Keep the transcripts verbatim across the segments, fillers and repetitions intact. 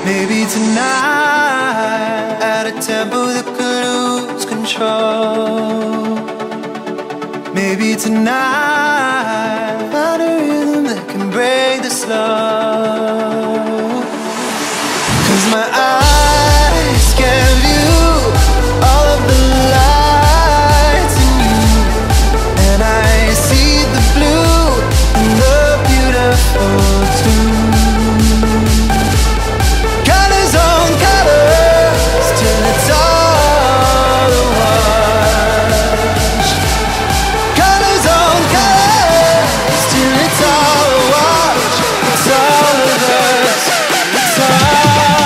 Maybe tonight, at a tempo that could lose control. Maybe tonight, find a rhythm that can break the slow. 'Cause my eyes can view all of the lights in you, and I see the blue and the beautiful too. Colors on colors till it's all a wash. Colors on colors till it's all a wash. It's all of us. It's all a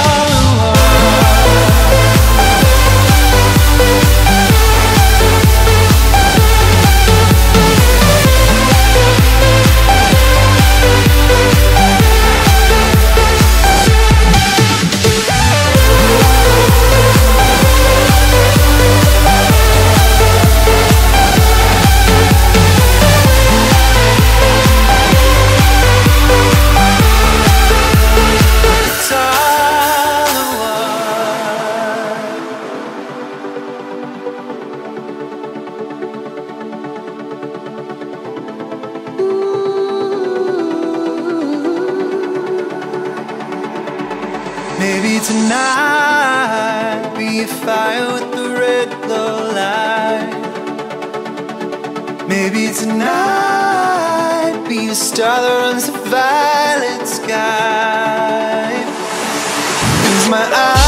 maybe tonight be a fire with the red glow light. Maybe tonight be a star that runs the violet sky. 'Cause my eyes